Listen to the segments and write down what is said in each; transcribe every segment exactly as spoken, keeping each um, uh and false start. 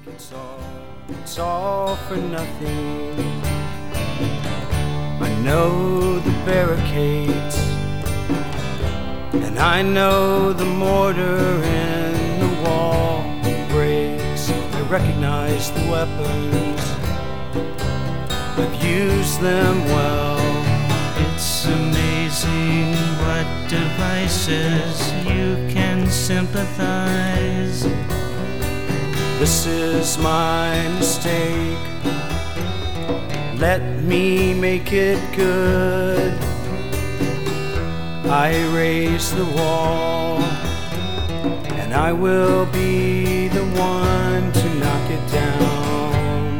It's all, it's all for nothing. I know the barricades, and I know the mortar in the wall breaks. I recognize the weapons, I've used them well. It's amazing what devices you can sympathize. This is my mistake, let me make it good. I raise the wall, and I will be the one to knock it down.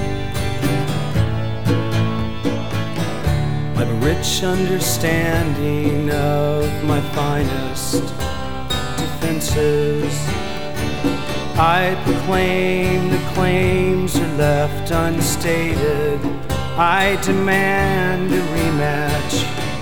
I've a rich understanding of my finest defenses. I proclaim the claims are left unstated. I demand a rematch.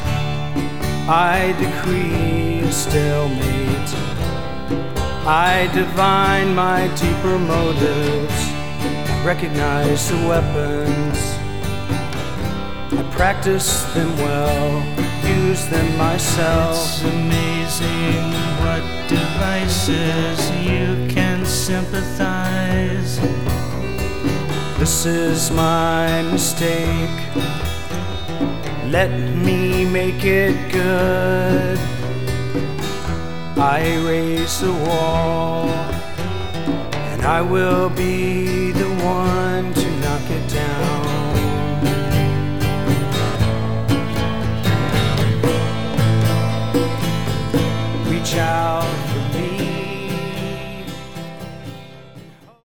I decree a stalemate. I divine my deeper motives. I recognize the weapons. I practice them well, use them myself. It's amazing what devices you can sympathize. This is my mistake, let me make it good. I raise the wall, and I will be the one